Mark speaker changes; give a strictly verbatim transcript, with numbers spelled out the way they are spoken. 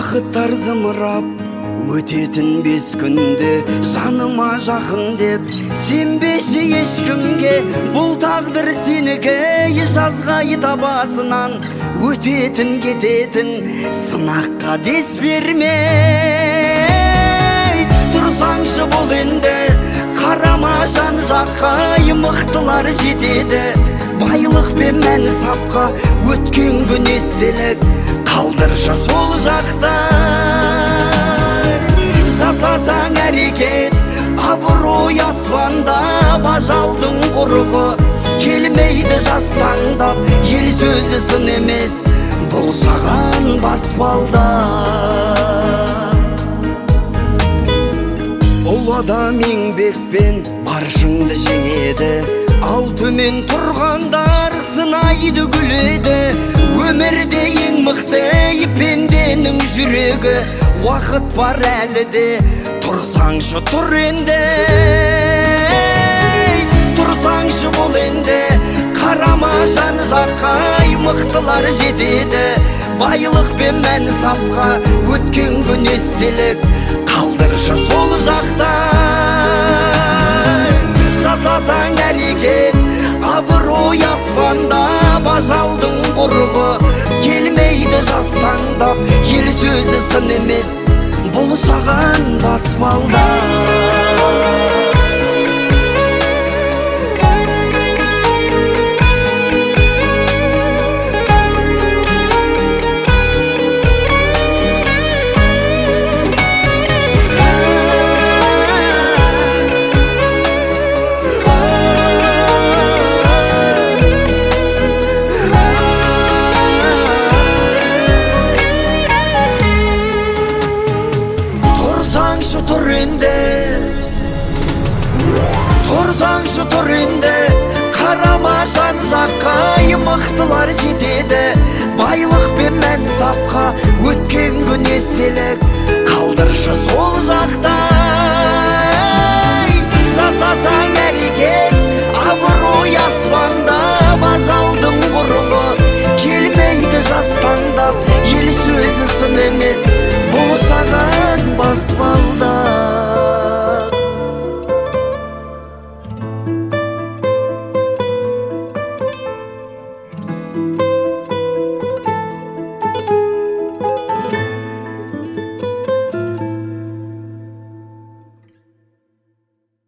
Speaker 1: Уақыттар зымырап өтетін бес күнде, жаныма жақын деп сенбеші ешкімге. Бұл тағдыр сенікі, жазғай табасынан өтетін кететін сынаққа дес бермей. Тұрсаңшы бұл енді, қарама жан жаққа, мықтылар жетеді. Байлық пен мән сапқа, өткен күн естелік, қалдыршы сол жақта. Жасасаң әрекет, абырой аспанда, ажалдың құрығы келмейді жастаңдап. Ел сөзі сын емес, бұл саған баспалда. Ол адам еңбекпен баршыңды жеңеді, ал төмен тұрғандар сынайды күледі. Өмірде ең мықты пенденің жүрегі, уақыт бар әлі де, тұрсаңшы тұр енді. Тұрсаңшы бұл енді, қарама жан жаққа, мықтылар жетеді. Байлық пен мән сапқа, өткен күн естелік, қалдыршы сол жақта. Жасасаң әрекет, абырой аспанда, ажалдың құрығы келмейді жастаңдап. Ел сөзі сын емес, бұл саған баспалда. Тұрсаңшы тұр енді, қарама жан жаққа, мықтылар жетеді. Байлық пен мән сапқа, өткен күн естелік, қалдыршы сол жақта. Жасасаң әрекет, абырой аспанда, ажалдың құрығы келмейді жастаңдап. Ел сөзі сын емес, бұл саған баспалда.